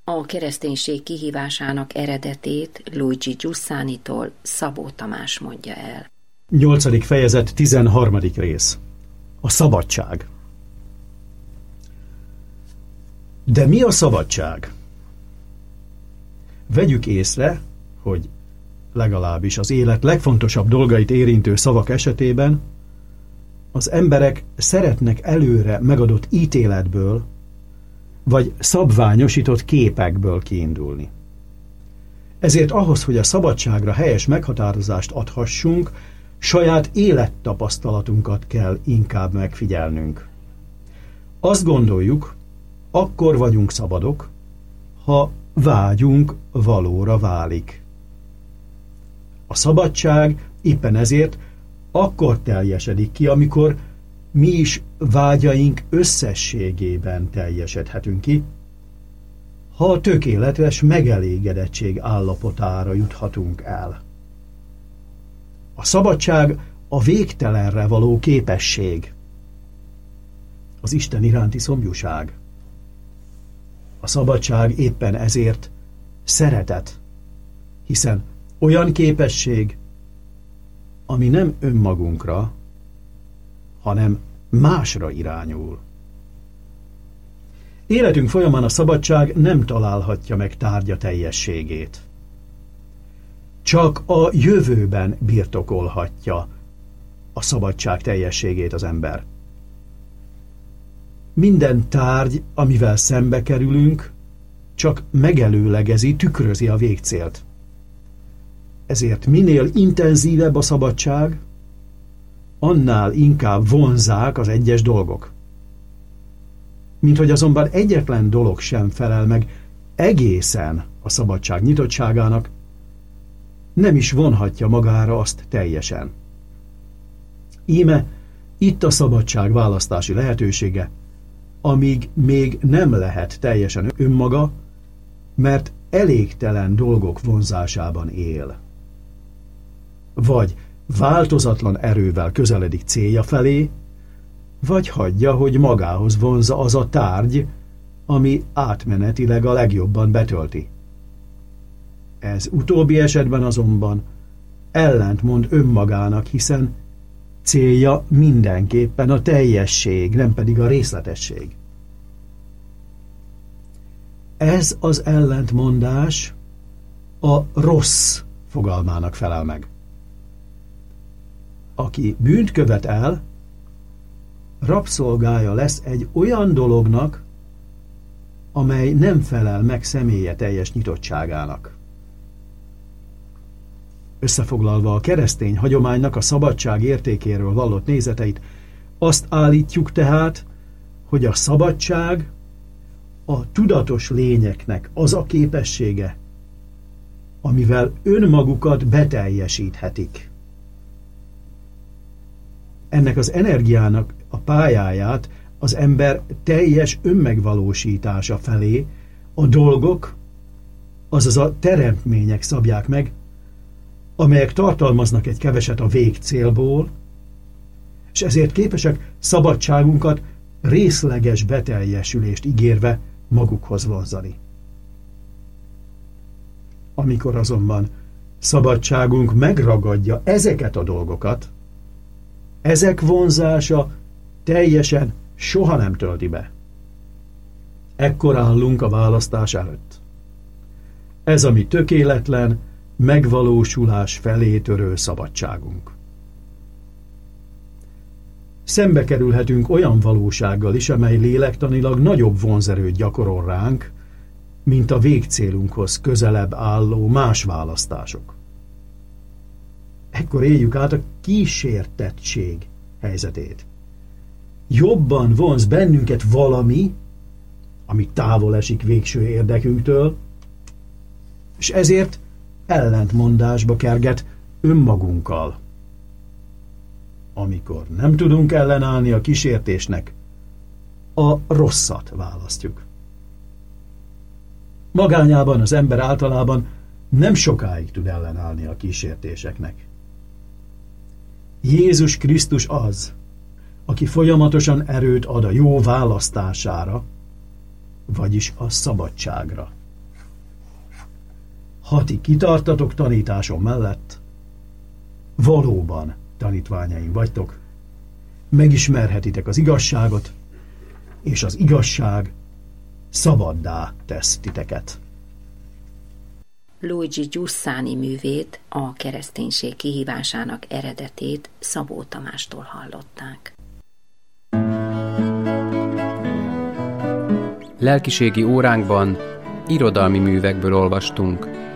A kereszténység kihívásának eredetét Luigi Giussánitól Szabó Tamás mondja el. 8. fejezet 13. rész. A szabadság. De mi a szabadság? Vegyük észre, hogy legalábbis az élet legfontosabb dolgait érintő szavak esetében az emberek szeretnek előre megadott ítéletből vagy szabványosított képekből kiindulni. Ezért ahhoz, hogy a szabadságra helyes meghatározást adhassunk, saját élettapasztalatunkat kell inkább megfigyelnünk. Azt gondoljuk, akkor vagyunk szabadok, ha vágyunk valóra válik. A szabadság éppen ezért akkor teljesedik ki, amikor mi is vágyaink összességében teljesedhetünk ki, ha a tökéletes megelégedettség állapotára juthatunk el. A szabadság a végtelenre való képesség, az Isten iránti szomjúság. A szabadság éppen ezért szeretet, hiszen olyan képesség, ami nem önmagunkra, hanem másra irányul. Életünk folyamán a szabadság nem találhatja meg tárgya teljességét. Csak a jövőben birtokolhatja a szabadság teljességét az ember. Minden tárgy, amivel szembe kerülünk, csak megelőlegezi, tükrözi a végcélt. Ezért minél intenzívebb a szabadság, annál inkább vonzák az egyes dolgok. Minthogy azonban egyetlen dolog sem felel meg egészen a szabadság nyitottságának, nem is vonhatja magára azt teljesen. Íme itt a szabadság választási lehetősége, amíg még nem lehet teljesen önmaga, mert elégtelen dolgok vonzásában él. Vagy változatlan erővel közeledik célja felé, vagy hagyja, hogy magához vonzza az a tárgy, ami átmenetileg a legjobban betölti. Ez utóbbi esetben azonban ellentmond önmagának, hiszen célja mindenképpen a teljesség, nem pedig a részletesség. Ez az ellentmondás a rossz fogalmának felel meg. Aki bűnt követ el, rabszolgája lesz egy olyan dolognak, amely nem felel meg személye teljes nyitottságának. Összefoglalva a keresztény hagyománynak a szabadság értékéről vallott nézeteit, azt állítjuk tehát, hogy a szabadság a tudatos lényeknek az a képessége, amivel önmagukat beteljesíthetik. Ennek az energiának a pályáját az ember teljes önmegvalósítása felé a dolgok, azaz a teremtmények szabják meg, amelyek tartalmaznak egy keveset a végcélból, és ezért képesek szabadságunkat részleges beteljesülést ígérve magukhoz vonzani. Amikor azonban szabadságunk megragadja ezeket a dolgokat, ezek vonzása teljesen soha nem tölti be. Ekkor állunk a választás előtt. Ez a mi tökéletlen, megvalósulás felé törő szabadságunk. Szembe kerülhetünk olyan valósággal is, amely lélektanilag nagyobb vonzerőt gyakorol ránk, mint a végcélunkhoz közelebb álló más választások. Ekkor éljük át a kísértettség helyzetét. Jobban vonz bennünket valami, ami távol esik végső érdekünktől, és ezért ellentmondásba kerget önmagunkkal. Amikor nem tudunk ellenállni a kísértésnek, a rosszat választjuk. Magányában az ember általában nem sokáig tud ellenállni a kísértéseknek. Jézus Krisztus az, aki folyamatosan erőt ad a jó választására, vagyis a szabadságra. ha ti kitartatok tanításom mellett, valóban tanítványaim vagytok, megismerhetitek az igazságot, és az igazság szabaddá tesz titeket. Luigi Giussani művét, a kereszténység kihívásának eredetét Szabó Tamástól hallották. Lelkiségi óránkban irodalmi művekből olvastunk.